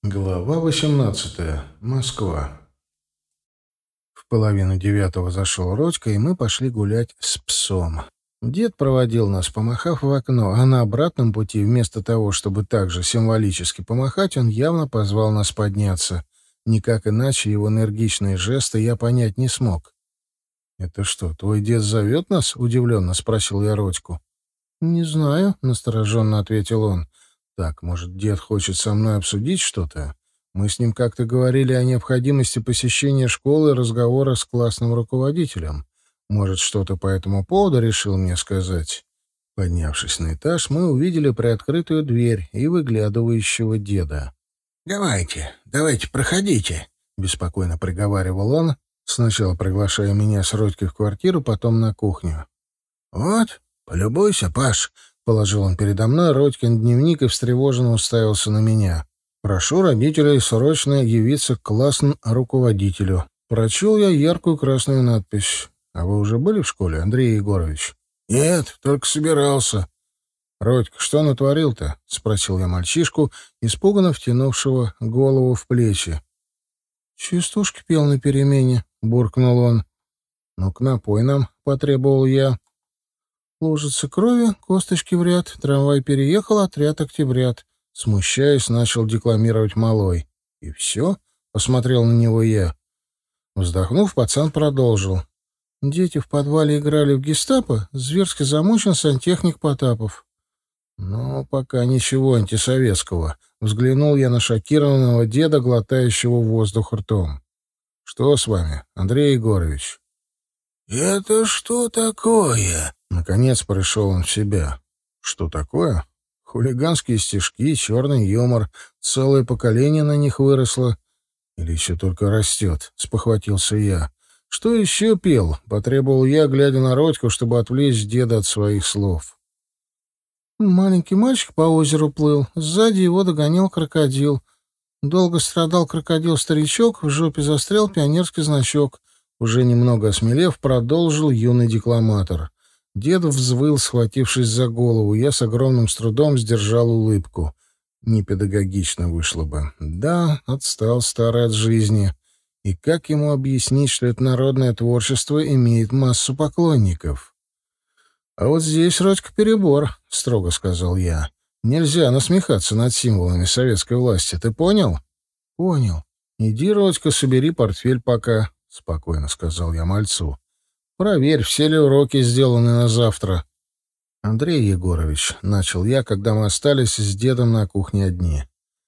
Глава 18. Москва. В 8:30 зашел Родька, и мы пошли гулять с псом. Дед проводил нас, помахав в окно, а на обратном пути, вместо того, чтобы также символически помахать, он явно позвал нас подняться. Никак иначе его энергичные жесты я понять не смог. «Это что, твой дед зовет нас?» — удивленно спросил я Родьку. «Не знаю», — настороженно ответил он. «Так, может, дед хочет со мной обсудить что-то? Мы с ним как-то говорили о необходимости посещения школы и разговора с классным руководителем. Может, что-то по этому поводу решил мне сказать?» Поднявшись на этаж, мы увидели приоткрытую дверь и выглядывающего деда. «Давайте, проходите», — беспокойно приговаривал он, сначала приглашая меня с Родькой в квартиру, потом на кухню. «Вот, полюбуйся, Паш», — положил он передо мной Родькин дневник и встревоженно уставился на меня. «Прошу родителей срочно явиться к классному руководителю». Прочел я яркую красную надпись. «А вы уже были в школе, Андрей Егорович?» «Нет, только собирался». «Родька, что натворил-то?» — спросил я мальчишку, испуганно втянувшего голову в плечи. «Частушки пел на перемене», — буркнул он. «Ну-ка, напой нам», — потребовал я. «Лужица крови, косточки в ряд, трамвай переехал, отряд октябрят», — смущаясь, начал декламировать малой. «И все?» — посмотрел на него я. Вздохнув, пацан продолжил. «Дети в подвале играли в гестапо, зверски замучен сантехник Потапов». «Ну, пока ничего антисоветского», — взглянул я на шокированного деда, глотающего воздух ртом. «Что с вами, Андрей Егорович?» «Это что такое?» Наконец пришел он в себя. «Что такое? Хулиганские стишки, черный юмор. Целое поколение на них выросло. Или еще только растет?» — спохватился я. «Что еще пел?» — потребовал я, глядя на Родьку, чтобы отвлечь деда от своих слов. Маленький мальчик по озеру плыл, сзади его догонял крокодил. Долго страдал крокодил-старичок, в жопе застрял пионерский значок. Уже немного осмелев, продолжил юный декламатор. Дед взвыл, схватившись за голову. Я с огромным трудом сдержал улыбку. Непедагогично вышло бы. Да, отстал старый от жизни. И как ему объяснить, что это народное творчество имеет массу поклонников? «А вот здесь, Родька, перебор», — строго сказал я. «Нельзя насмехаться над символами советской власти. Ты понял?» «Понял. Иди, Родька, собери портфель пока», — спокойно сказал я мальцу. «Проверь, все ли уроки сделаны на завтра». «Андрей Егорович», — начал я, когда мы остались с дедом на кухне одни.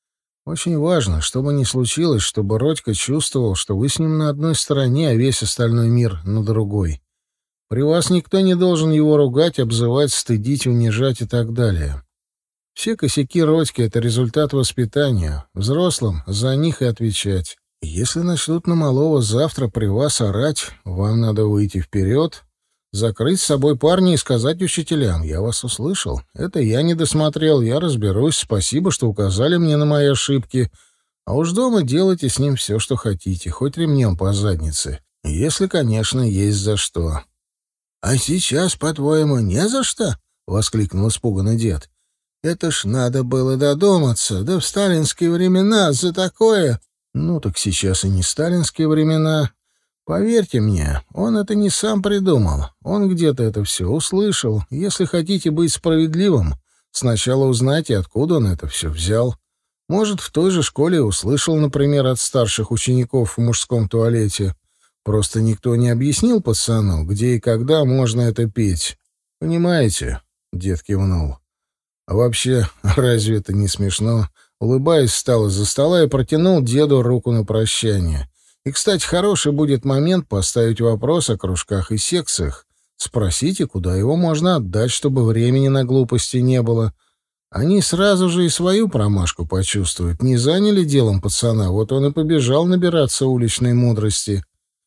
«Очень важно, что бы ни случилось, чтобы Родька чувствовал, что вы с ним на одной стороне, а весь остальной мир на другой. При вас никто не должен его ругать, обзывать, стыдить, унижать и так далее. Все косяки Родьки — это результат воспитания. Взрослым за них и отвечать. Если начнут на малого завтра при вас орать, вам надо выйти вперед, закрыть с собой парня и сказать учителям: «Я вас услышал. Это я не досмотрел, я разберусь. Спасибо, что указали мне на мои ошибки. А уж дома делайте с ним все, что хотите, хоть ремнем по заднице. Если, конечно, есть за что». «А сейчас, по-твоему, не за что?» — воскликнул испуганный дед. «Это ж надо было додуматься, да в сталинские времена за такое...» «Ну так сейчас и не сталинские времена. Поверьте мне, он это не сам придумал. Он где-то это все услышал. Если хотите быть справедливым, сначала узнайте, откуда он это все взял. Может, в той же школе услышал, например, от старших учеников в мужском туалете. Просто никто не объяснил пацану, где и когда можно это петь. Понимаете?» — дед кивнул. «А вообще, разве это не смешно?» Улыбаясь, встал из-за стола и протянул деду руку на прощание. И, кстати, хороший будет момент поставить вопрос о кружках и секциях. Спросите, куда его можно отдать, чтобы времени на глупости не было. Они сразу же и свою промашку почувствуют. Не заняли делом пацана, вот он и побежал набираться уличной мудрости.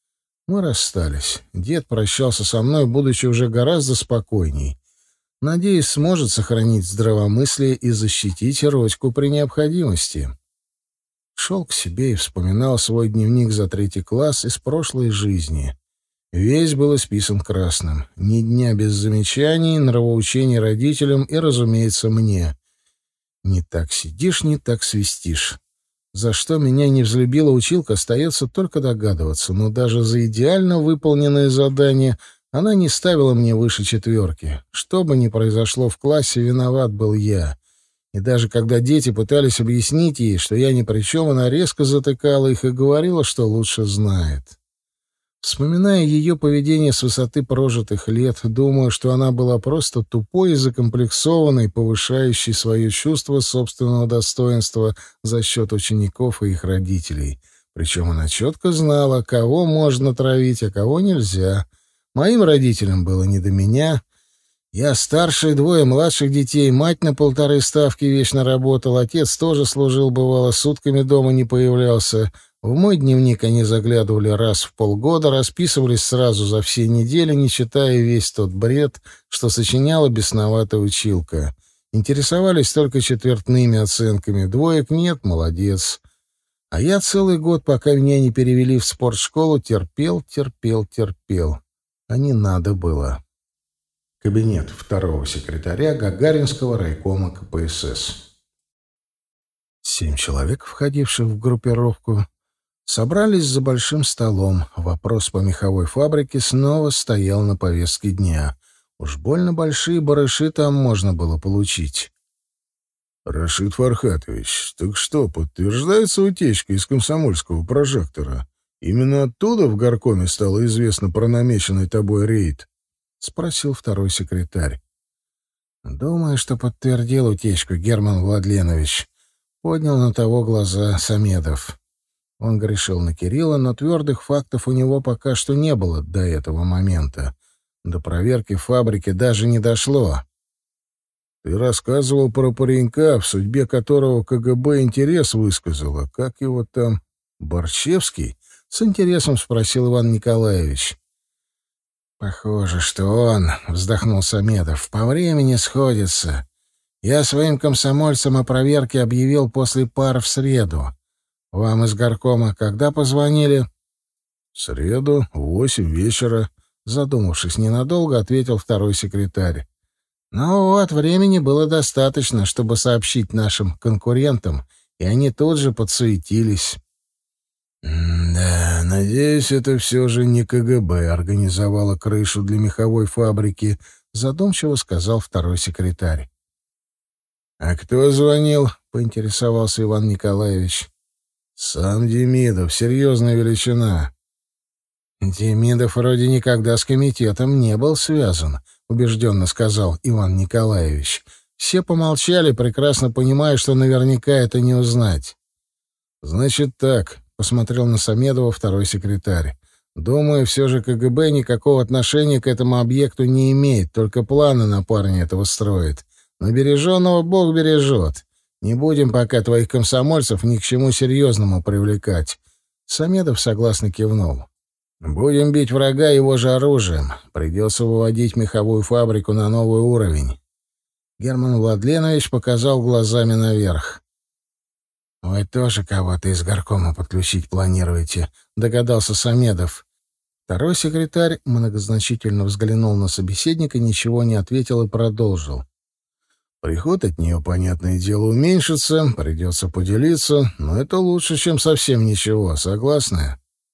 Мы расстались. Дед прощался со мной, будучи уже гораздо спокойней. Надеюсь, сможет сохранить здравомыслие и защитить Родьку при необходимости. Шел к себе и вспоминал свой дневник за 3 класс из прошлой жизни. Весь был исписан красным. Ни дня без замечаний, нравоучений родителям и, разумеется, мне. Не так сидишь, не так свистишь. За что меня не взлюбила училка, остается только догадываться, но даже за идеально выполненное задание она не ставила мне выше 4. Что бы ни произошло в классе, виноват был я. И даже когда дети пытались объяснить ей, что я ни при чем, она резко затыкала их и говорила, что лучше знает. Вспоминая ее поведение с высоты прожитых лет, думаю, что она была просто тупой и закомплексованной, повышающей свое чувство собственного достоинства за счет учеников и их родителей. Причем она четко знала, кого можно травить, а кого нельзя. Моим родителям было не до меня. Я старший, 2 младших детей, мать на 1,5 ставки вечно работал, отец тоже служил, бывало, сутками дома не появлялся. В мой дневник они заглядывали раз в полгода, расписывались сразу за все недели, не читая весь тот бред, что сочиняла бесноватая училка. Интересовались только четвертными оценками. 2 нет — молодец. А я целый год, пока меня не перевели в спортшколу, терпел. А не надо было. Кабинет 2-го секретаря Гагаринского райкома КПСС. 7 человек, входивших в группировку, собрались за большим столом. Вопрос по меховой фабрике снова стоял на повестке дня. Уж больно большие барыши там можно было получить. «Рашид Фархатович, так что, подтверждается утечка из комсомольского прожектора? Именно оттуда в горкоме стало известно про намеченный тобой рейд?» — спросил 2-й секретарь. «Думаю, что подтвердил утечку Герман Владленович», — поднял на того глаза Самедов. Он грешил на Кирилла, но твердых фактов у него пока что не было до этого момента. До проверки фабрики даже не дошло. «Ты рассказывал про паренька, в судьбе которого КГБ интерес высказало. Как его там? Борщевский?» — с интересом спросил Иван Николаевич. «Похоже, что он», — вздохнул Самедов, — «по времени сходится. Я своим комсомольцам о проверке объявил после пар в среду. Вам из горкома когда позвонили?» «В среду, в 8 вечера», — задумавшись ненадолго, ответил 2-й секретарь. «Ну вот, времени было достаточно, чтобы сообщить нашим конкурентам, и они тут же подсуетились». «Да, надеюсь, это все же не КГБ организовало крышу для меховой фабрики», — задумчиво сказал 2-й секретарь. «А кто звонил?» — поинтересовался Иван Николаевич. «Сам Демидов, серьезная величина». «Демидов вроде никогда с комитетом не был связан», — убежденно сказал Иван Николаевич. Все помолчали, прекрасно понимая, что наверняка это не узнать. «Значит так», — посмотрел на Самедова 2-й секретарь. «Думаю, все же КГБ никакого отношения к этому объекту не имеет, только планы на парня этого строит. Но береженного Бог бережет. Не будем пока твоих комсомольцев ни к чему серьезному привлекать». Самедов согласно кивнул. «Будем бить врага его же оружием. Придется выводить меховую фабрику на новый уровень». Герман Владленович показал глазами наверх. «Вы тоже кого-то из горкома подключить планируете?» — догадался Самедов. 2-й секретарь многозначительно взглянул на собеседника, ничего не ответил и продолжил. «Приход от нее, понятное дело, уменьшится, придется поделиться, но это лучше, чем совсем ничего. Согласны?»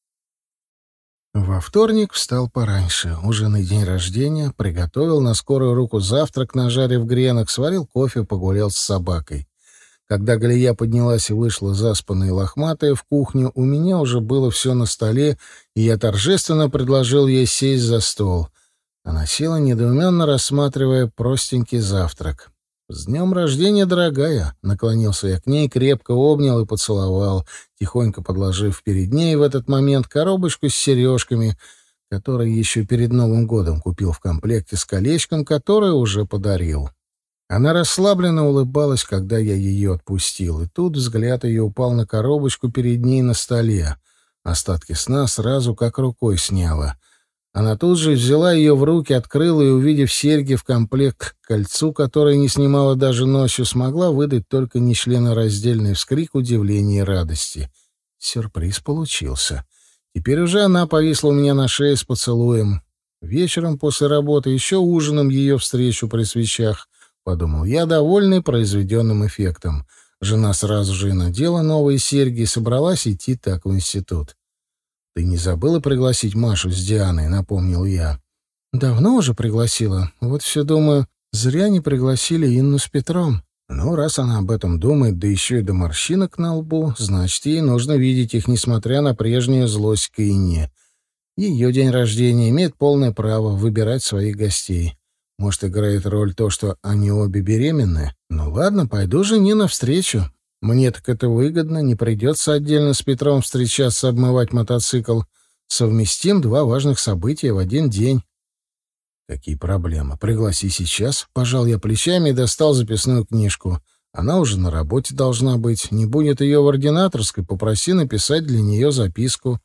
Во вторник встал пораньше, ужин и день рождения, приготовил на скорую руку завтрак, нажарив гренок, сварил кофе, погулял с собакой. Когда Галия поднялась и вышла заспанная и лохматая в кухню, у меня уже было все на столе, и я торжественно предложил ей сесть за стол. Она села, недоуменно рассматривая простенький завтрак. «С днем рождения, дорогая!» — наклонился я к ней, крепко обнял и поцеловал, тихонько подложив перед ней в этот момент коробочку с сережками, которые еще перед Новым годом купил в комплекте с колечком, которое уже подарил. Она расслабленно улыбалась, когда я ее отпустил, и тут взгляд ее упал на коробочку перед ней на столе. Остатки сна сразу как рукой сняло. Она тут же взяла ее в руки, открыла и, увидев серьги в комплект к кольцу, которое не снимала даже ночью, смогла выдать только нечленораздельный вскрик удивления и радости. Сюрприз получился. Теперь уже она повисла у меня на шее с поцелуем. Вечером после работы еще ужином ее встречу при свечах, — подумал я, довольный произведенным эффектом. Жена сразу же и надела новые серьги и собралась идти так в институт. «Ты не забыла пригласить Машу с Дианой?» — напомнил я. «Давно уже пригласила. Вот все думаю, зря не пригласили Инну с Петром. Ну, раз она об этом думает, да еще и до морщинок на лбу, значит, ей нужно видеть их, несмотря на прежнюю злость к Инне. Ее день рождения имеет полное право выбирать своих гостей. Может, играет роль то, что они обе беременны? Ну ладно, пойду жене навстречу. Мне так это выгодно, не придется отдельно с Петром встречаться, обмывать мотоцикл. Совместим два важных события в один день». «Какие проблемы? Пригласи сейчас». Пожал я плечами и достал записную книжку. Она уже на работе должна быть. Не будет ее в ординаторской, попроси написать для нее записку.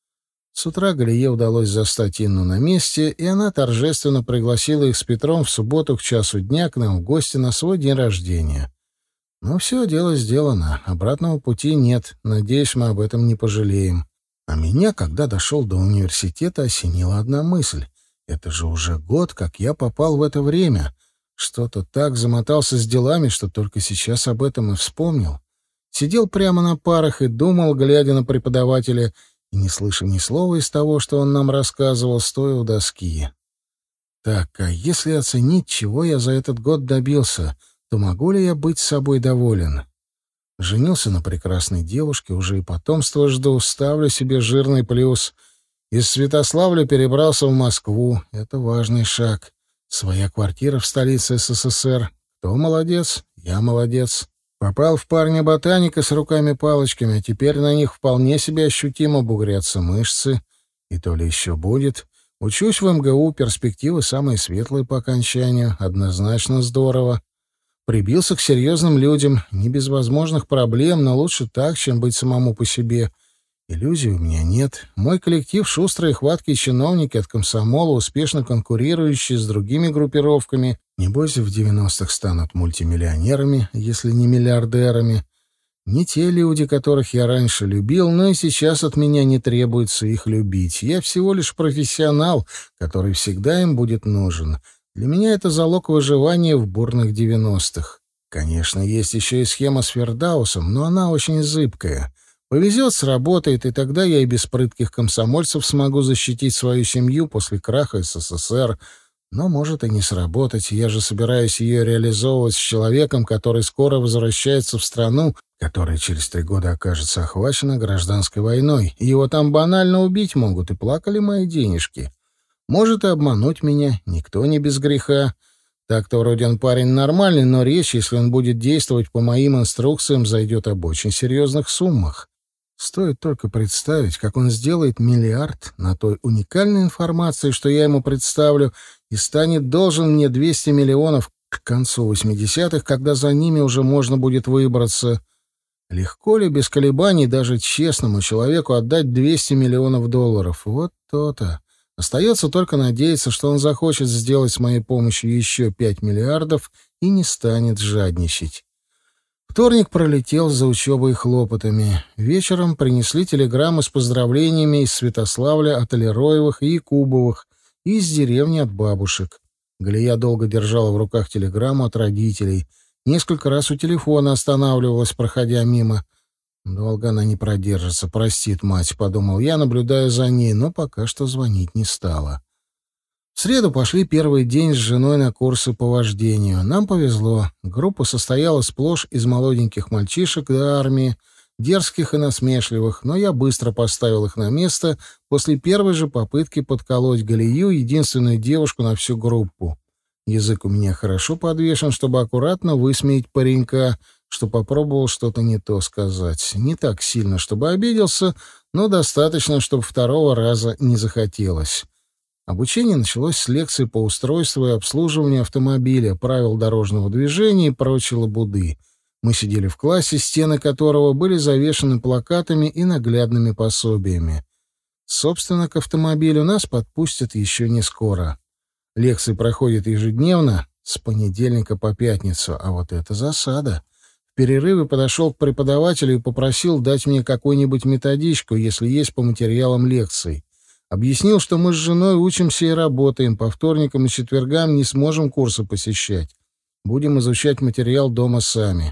С утра Галие удалось застать Инну на месте, и она торжественно пригласила их с Петром в субботу к часу дня к нам в гости на свой день рождения. Но все, дело сделано. Обратного пути нет. Надеюсь, мы об этом не пожалеем. А меня, когда дошел до университета, осенила одна мысль. Это же уже год, как я попал в это время. Что-то так замотался с делами, что только сейчас об этом и вспомнил. Сидел прямо на парах и думал, глядя на преподавателя, и не слыша ни слова из того, что он нам рассказывал, стоя у доски. Так, а если оценить, чего я за этот год добился, то могу ли я быть собой доволен? Женился на прекрасной девушке, уже и потомство жду, ставлю себе жирный плюс. Из Святославля перебрался в Москву. Это важный шаг. Своя квартира в столице СССР. Кто молодец? Я молодец. Попал в парня-ботаника с руками-палочками, а теперь на них вполне себе ощутимо бугрятся мышцы. И то ли еще будет. Учусь в МГУ, перспективы самые светлые по окончанию. Однозначно здорово. Прибился к серьезным людям, не без возможных проблем, но лучше так, чем быть самому по себе. Иллюзий у меня нет. Мой коллектив — шустрые, хваткие чиновники от комсомола, успешно конкурирующие с другими группировками. Небось, в 90-х станут мультимиллионерами, если не миллиардерами. Не те люди, которых я раньше любил, но и сейчас от меня не требуется их любить. Я всего лишь профессионал, который всегда им будет нужен. Для меня это залог выживания в бурных 90-х. Конечно, есть еще и схема с Фердаусом, но она очень зыбкая. Повезет, сработает, и тогда я и без прытких комсомольцев смогу защитить свою семью после краха СССР. Но может и не сработать. Я же собираюсь ее реализовывать с человеком, который скоро возвращается в страну, которая через 3 года окажется охвачена гражданской войной. Его там банально убить могут, и плакали мои денежки. Может и обмануть меня, никто не без греха. Так-то вроде он парень нормальный, но речь, если он будет действовать по моим инструкциям, зайдет об очень серьезных суммах. Стоит только представить, как он сделает миллиард на той уникальной информации, что я ему представлю, и станет должен мне 200 миллионов к концу 80-х, когда за ними уже можно будет выбраться. Легко ли без колебаний даже честному человеку отдать 200 миллионов долларов? Вот то-то. Остается только надеяться, что он захочет сделать с моей помощью еще 5 миллиардов и не станет жадничать. Вторник пролетел за учебой и хлопотами. Вечером принесли телеграммы с поздравлениями из Святославля от Алироевых и Якубовых и из деревни от бабушек. Галия долго держала в руках телеграмму от родителей. Несколько раз у телефона останавливалась, проходя мимо. «Долго она не продержится, простит мать», — подумал я, наблюдая за ней, но пока что звонить не стала. В среду пошли первый день с женой на курсы по вождению. Нам повезло. Группа состояла сплошь из молоденьких мальчишек до армии, дерзких и насмешливых, но я быстро поставил их на место после первой же попытки подколоть Галию, единственную девушку на всю группу. Язык у меня хорошо подвешен, чтобы аккуратно высмеять паренька, что попробовал что-то не то сказать. Не так сильно, чтобы обиделся, но достаточно, чтобы второго раза не захотелось. Обучение началось с лекций по устройству и обслуживанию автомобиля, правил дорожного движения и прочей лабуды. Мы сидели в классе, стены которого были завешаны плакатами и наглядными пособиями. Собственно, к автомобилю нас подпустят еще не скоро. Лекции проходят ежедневно, с понедельника по пятницу, а вот это засада. В перерыве подошел к преподавателю и попросил дать мне какую-нибудь методичку, если есть по материалам лекций. Объяснил, что мы с женой учимся и работаем, по вторникам и четвергам не сможем курсы посещать. Будем изучать материал дома сами.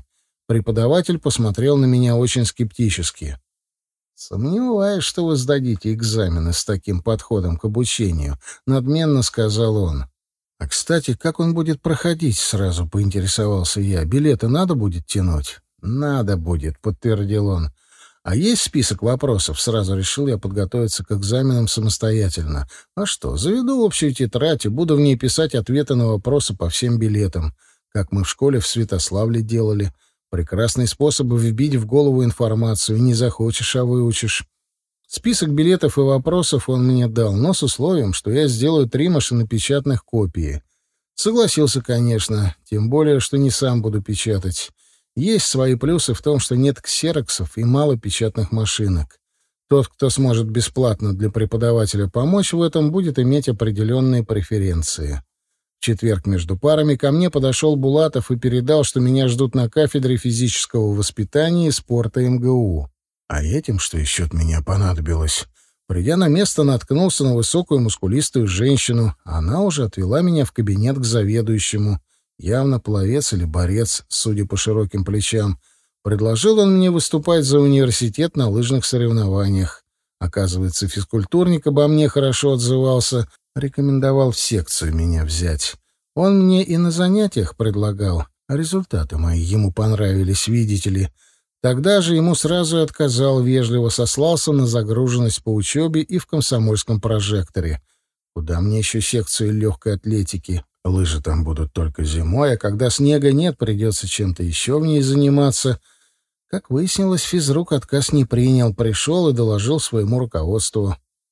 Преподаватель посмотрел на меня очень скептически. «Сомневаюсь, что вы сдадите экзамены с таким подходом к обучению», — надменно сказал он. «А, кстати, как он будет проходить?» — сразу поинтересовался я. «Билеты надо будет тянуть?» «Надо будет», — подтвердил он. «А есть список вопросов?» Сразу решил я подготовиться к экзаменам самостоятельно. «А что, заведу общую тетрадь и буду в ней писать ответы на вопросы по всем билетам, как мы в школе в Святославле делали. Прекрасный способ вбить в голову информацию. Не захочешь, а выучишь». Список билетов и вопросов он мне дал, но с условием, что я сделаю 3 машинопечатных копии. Согласился, конечно, тем более, что не сам буду печатать. Есть свои плюсы в том, что нет ксероксов и мало печатных машинок. Тот, кто сможет бесплатно для преподавателя помочь в этом, будет иметь определенные преференции. В четверг между парами ко мне подошел Булатов и передал, что меня ждут на кафедре физического воспитания и спорта МГУ. А этим что еще от меня понадобилось? Придя на место, наткнулся на высокую мускулистую женщину. Она уже отвела меня в кабинет к заведующему. Явно пловец или борец, судя по широким плечам. Предложил он мне выступать за университет на лыжных соревнованиях. Оказывается, физкультурник обо мне хорошо отзывался, рекомендовал в секцию меня взять. Он мне и на занятиях предлагал, а результаты мои ему понравились, видите ли. Тогда же ему сразу отказал, вежливо сослался на загруженность по учебе и в комсомольском прожекторе. Куда мне еще секцию легкой атлетики? Лыжи там будут только зимой, а когда снега нет, придется чем-то еще в ней заниматься. Как выяснилось, физрук отказ не принял, пришел и доложил своему руководству.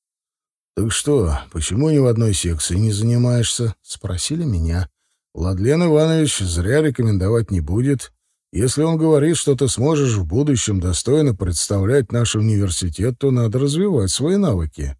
«Так что, почему ни в одной секции не занимаешься?» — спросили меня. «Владлен Иванович зря рекомендовать не будет. Если он говорит, что ты сможешь в будущем достойно представлять наш университет, то надо развивать свои навыки».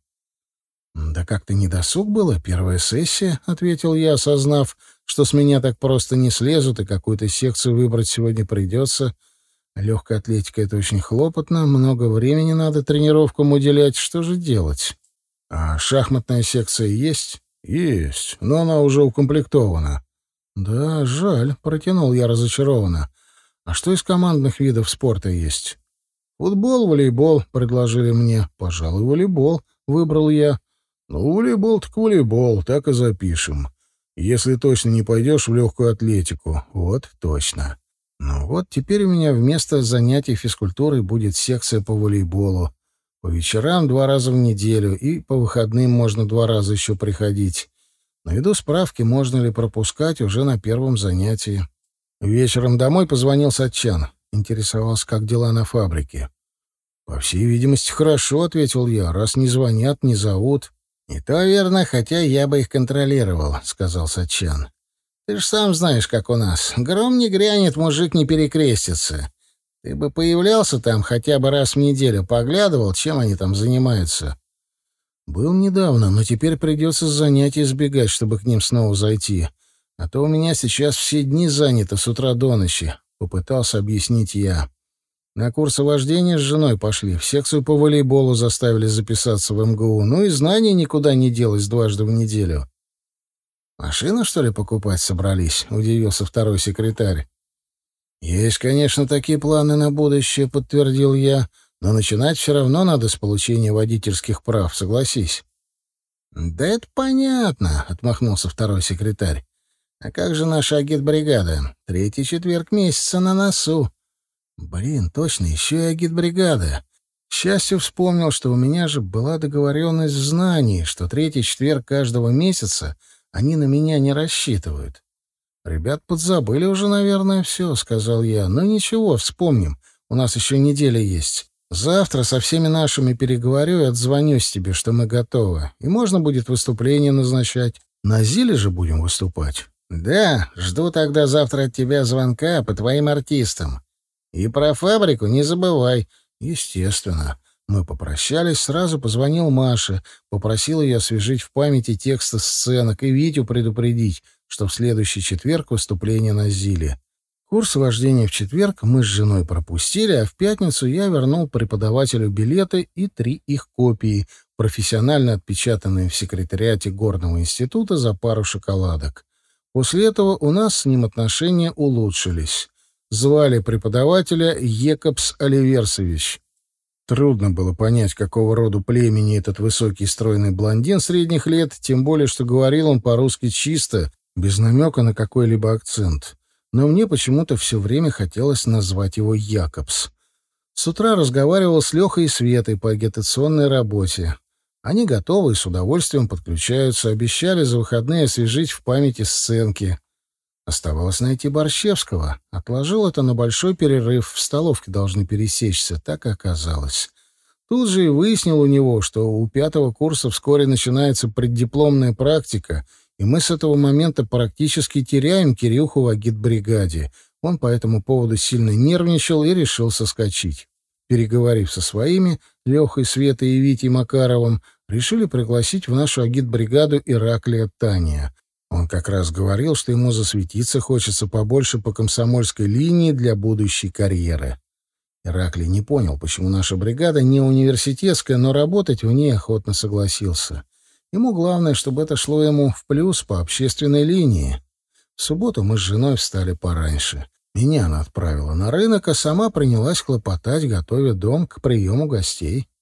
«Да как-то недосуг было, первая сессия», — ответил я, осознав, что с меня так просто не слезут и какую-то секцию выбрать сегодня придется. Легкая атлетика — это очень хлопотно, много времени надо тренировкам уделять. Что же делать? «А шахматная секция есть?» «Есть, но она уже укомплектована». «Да, жаль», — протянул я разочарованно. «А что из командных видов спорта есть?» «Футбол, волейбол», — предложили мне. «Пожалуй, волейбол», — выбрал я. «Ну, волейбол так волейбол, так и запишем. Если точно не пойдешь в легкую атлетику». «Вот, точно». «Ну вот, теперь у меня вместо занятий физкультурой будет секция по волейболу. По вечерам 2 раза в неделю, и по выходным можно 2 раза еще приходить. Наведу справки, можно ли пропускать уже на первом занятии». Вечером домой позвонил Сатчан. Интересовался, как дела на фабрике. «По всей видимости, хорошо», — ответил я. «Раз не звонят, не зовут». «И то верно, хотя я бы их контролировал», — сказал Сатчан. «Ты ж сам знаешь, как у нас. Гром не грянет, мужик не перекрестится. Ты бы появлялся там хотя бы раз в неделю, поглядывал, чем они там занимаются». «Был недавно, но теперь придется с занятий сбегать, чтобы к ним снова зайти. А то у меня сейчас все дни заняты с утра до ночи», — попытался объяснить я. «На курсы вождения с женой пошли, в секцию по волейболу заставили записаться в МГУ, ну и знаний никуда не делось 2 раза в неделю». «Машину, что ли, покупать собрались?» — удивился второй секретарь. «Есть, конечно, такие планы на будущее», — подтвердил я, «но начинать все равно надо с получения водительских прав, согласись». «Да это понятно», — отмахнулся второй секретарь. «А как же наша агитбригада? 3-й четверг месяца на носу». «Блин, точно, еще и агитбригада». К счастью, вспомнил, что у меня же была договоренность в знании, что 3-й четверг каждого месяца они на меня не рассчитывают. «Ребят подзабыли уже, наверное, все», — сказал я. «Ну ничего, вспомним. У нас еще неделя есть. Завтра со всеми нашими переговорю и отзвонюсь тебе, что мы готовы. И можно будет выступление назначать. На Зиле же будем выступать». «Да, жду тогда завтра от тебя звонка по твоим артистам. И про фабрику не забывай». «Естественно». Мы попрощались, сразу позвонил Маше, попросил ее освежить в памяти тексты сценок и Витю предупредить, что в следующий четверг выступление на Зиле. Курс вождения в четверг мы с женой пропустили, а в пятницу я вернул преподавателю билеты и 3 их копии, профессионально отпечатанные в секретариате Горного института за пару шоколадок. После этого у нас с ним отношения улучшились. Звали преподавателя Екобс Оливерсович. Трудно было понять, какого рода племени этот высокий стройный блондин средних лет, тем более, что говорил он по-русски чисто, без намека на какой-либо акцент. Но мне почему-то все время хотелось назвать его Якобс. С утра разговаривал с Лехой и Светой по агитационной работе. Они готовы и с удовольствием подключаются, обещали за выходные освежить в памяти сценки. Оставалось найти Борщевского. Отложил это на большой перерыв, в столовке должны пересечься, так и оказалось. Тут же и выяснил у него, что у 5-го курса вскоре начинается преддипломная практика, и мы с этого момента практически теряем Кирюху в агитбригаде. Он по этому поводу сильно нервничал и решил соскочить. Переговорив со своими, Лехой, Светой и Витей Макаровым, решили пригласить в нашу агитбригаду Ираклия Таня. Он как раз говорил, что ему засветиться хочется побольше по комсомольской линии для будущей карьеры. Ираклий не понял, почему наша бригада не университетская, но работать в ней охотно согласился. Ему главное, чтобы это шло ему в плюс по общественной линии. В субботу мы с женой встали пораньше. Меня она отправила на рынок, а сама принялась хлопотать, готовя дом к приему гостей.